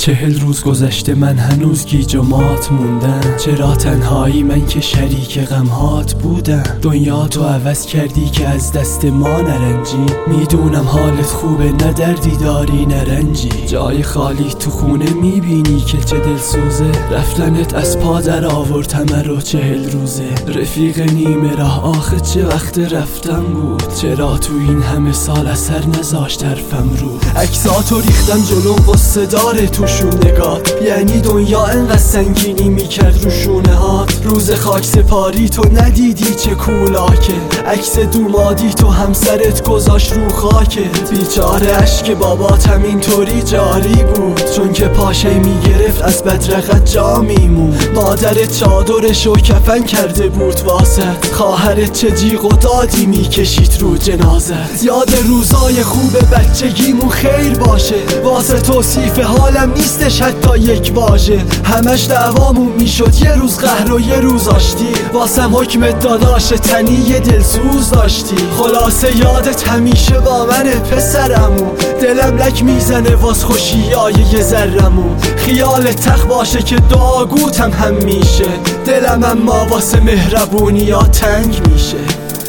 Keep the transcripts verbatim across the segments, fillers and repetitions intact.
چهل روز گذشته من هنوز گیج و مات موندم. چرا تنهایی من که شریک غمهات بودم؟ دنیا تو عوض کردی که از دست ما نرنجی. میدونم حالت خوبه، نه دردی داری نه رنجی. جای خالی تو خونه میبینی که چه دلسوزه. رفتنت از پا در آورد همه رو چهل روزه. رفیق نیمه راه آخه چه وقت رفتم بود. چرا تو این همه سال اثر نذاشت حرفم رو؟ عکساتو ریختم جلو قصه داره توشون نگات. یعنی دنیا انقدر سنگینی میکرد رو شونه هات. روز خاک سپاری تو ندیدی چه کولاکه. عکس دومادی تو همسرت گذاشت رو خاکت. بیچاره اشک بابات همینطوری جاری بود، چون که پاشه میگرفت از بدرقت جا میمون. مادرت چادرشو کفن کرده بود واسط. خواهرت چه جیغ و دادی میکشید رو جنازت. یاد روزای خوب بچگیمون خیر باشه. واسه توصیف حالم نیستش حتی یک واژه. همش دعوامون میشد یه روز قهر و یه روز آشتی. واسم حکمت داداش تنی یه دلسوز داشتی. خلاصه یادت همیشه با منه پسرمون. دلم لک میزنه واس خوشیای یه ذرمون. خیال تخ باشه که دعاگوتم هم میشه. دلم اما واسه مهربونی یا تنگ میشه.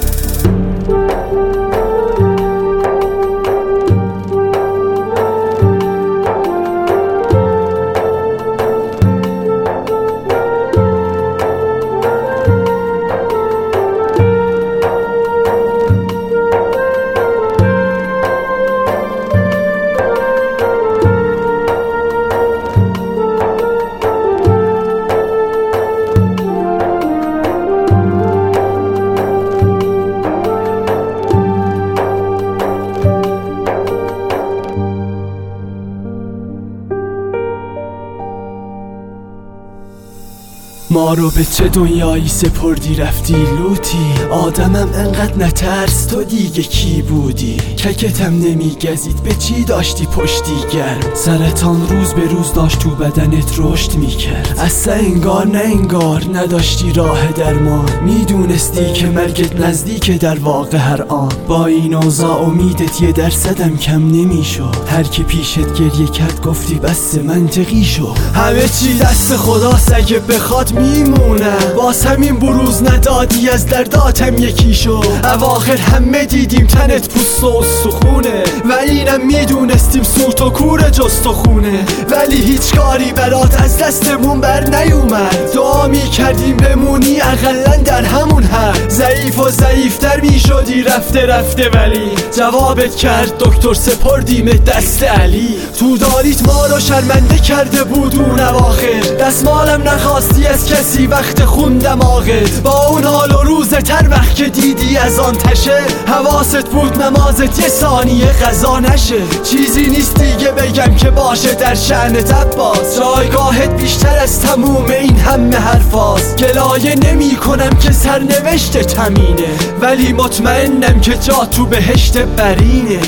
ما رو به چه دنیایی سپردی رفتی لوتی؟ آدمم انقدر نترس تو دیگه کی بودی؟ ککتم نمیگزید به چی داشتی پشتی گرم؟ سرطان روز به روز داشت تو بدنت رشد میکرد. اصلا انگار نه انگار نداشتی راه درمان. میدونستی که مرگت نزدیکه در واقع هر آن. با این اوضاع امیدت یه درصدم کم نمیشد. هر کی پیشت گریه کرد گفتی بس منطقی شو. همه چی دست خداست اگه بخواد میمونه. باز همین بروز ندادی از درداتم یکی شو. اواخر همه دیدیم تنت پوست و سخونه. و اینم میدونستیم سوت و کور جست و خونه. ولی هیچ کاری برات از دستمون بر نیومد. دعا میکردیم بمونی اقلن در همون حد. ضعیف و ضعیفتر میشدی رفته رفته، ولی جوابت کرد دکتر سپردیم دست علی. تو داریت ما رو شرمنده کرده بود اون اواخر. دستمالم نخواستی از کسی وقت خون دماغت. با اون حال و روز تر وقت که دیدی از آن تشه. حواست بود نمازت یه ثانیه قضا نشه. چیزی نیست دیگه بگم که باشه در شأنت عباس. جایگاهت بیشتر از تموم این همه حرفاست. گلایه نمی کنم که سرنوشت همینه، ولی مطمئنم که جا تو بهشت برینه.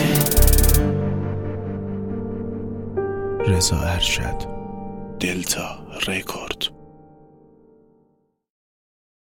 رضا ارشد، دلتا رکورد.